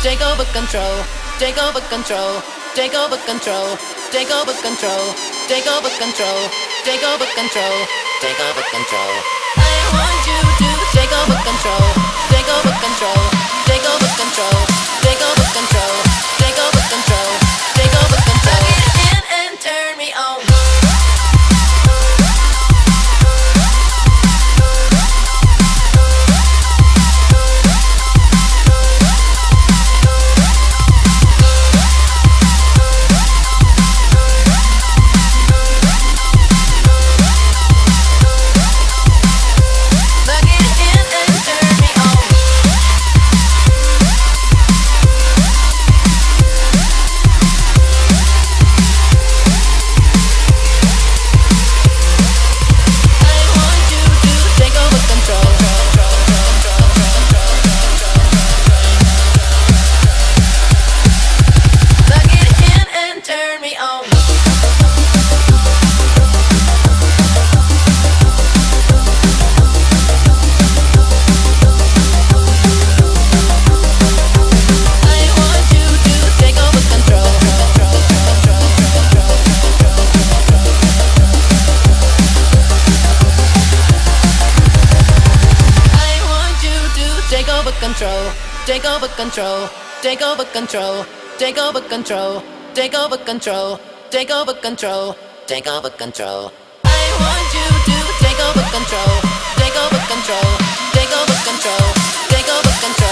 take over control, take over control, take over control, take over control, take over control, take over control, take over control. I want you to take over control, take over control, take over control, take over control, take over control, take over control. Get in and turn me on. Take over control, take over control, take over control, take over control, take over control, take over control. I want you to take over control, take over control, take over control, take over control.